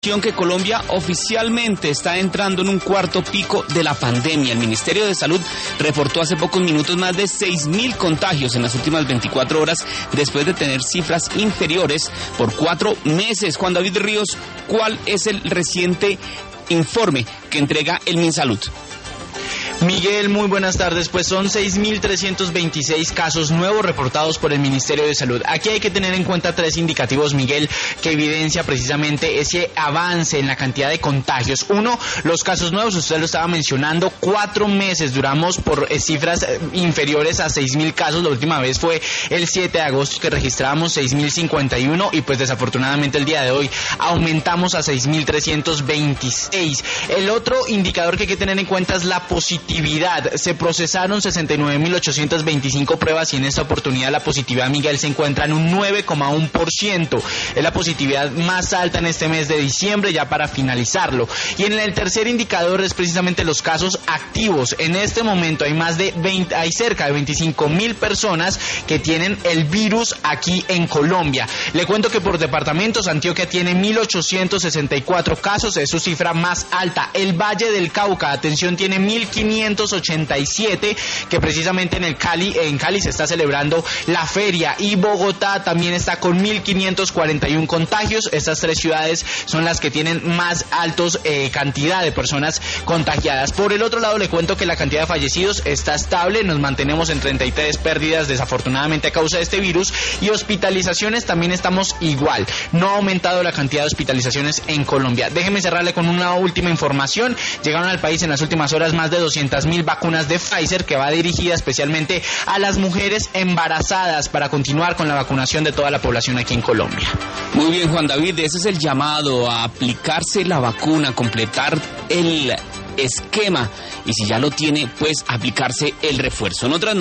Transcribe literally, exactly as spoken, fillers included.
información que Colombia oficialmente está entrando en un cuarto pico de la pandemia. El Ministerio de Salud reportó hace pocos minutos más de seis mil contagios en las últimas veinticuatro horas, después de tener cifras inferiores por cuatro meses. Juan David Ríos, ¿cuál es el reciente informe que entrega el MinSalud? Miguel, muy buenas tardes. Pues son seis mil trescientos veintiséis casos nuevos reportados por el Ministerio de Salud. Aquí hay que tener en cuenta tres indicativos, Miguel, que evidencia precisamente ese avance en la cantidad de contagios. Uno, los casos nuevos, usted lo estaba mencionando, cuatro meses duramos por eh, cifras eh, inferiores a seis mil casos. La última vez fue el siete de agosto que registrábamos seis mil cincuenta y uno y pues desafortunadamente el día de hoy aumentamos a seis mil trescientos veintiséis. El otro indicador que hay que tener en cuenta es la positividad. Se procesaron sesenta y nueve mil ochocientas veinticinco pruebas y en esta oportunidad la positividad, Miguel, se encuentra en un nueve coma uno por ciento. Es la positividad más alta en este mes de diciembre, ya para finalizarlo. Y en el tercer indicador es precisamente los casos activos. En este momento hay más de veinte, hay cerca de veinticinco mil personas que tienen el virus aquí en Colombia. Le cuento que por departamentos Antioquia tiene mil ochocientos sesenta y cuatro casos, es su cifra más alta. El Valle del Cauca, atención, tiene mil quinientos ochenta y siete, que precisamente en el Cali, en Cali se está celebrando la feria, y Bogotá también está con mil quinientos cuarenta y uno contagios. Estas tres ciudades son las que tienen más altos eh, cantidad de personas contagiadas. Por el otro lado, le cuento que la cantidad de fallecidos está estable, nos mantenemos en treinta y tres pérdidas desafortunadamente a causa de este virus, y hospitalizaciones también estamos igual, no ha aumentado la cantidad de hospitalizaciones en Colombia. Déjeme cerrarle con una última información. Llegaron al país en las últimas horas más de doscientas mil vacunas de Pfizer, que va dirigida especialmente a las mujeres embarazadas para continuar con la vacunación de toda la población aquí en Colombia. Muy bien, Juan David, ese es el llamado a aplicarse la vacuna, completar el esquema y si ya lo tiene, pues aplicarse el refuerzo. En otras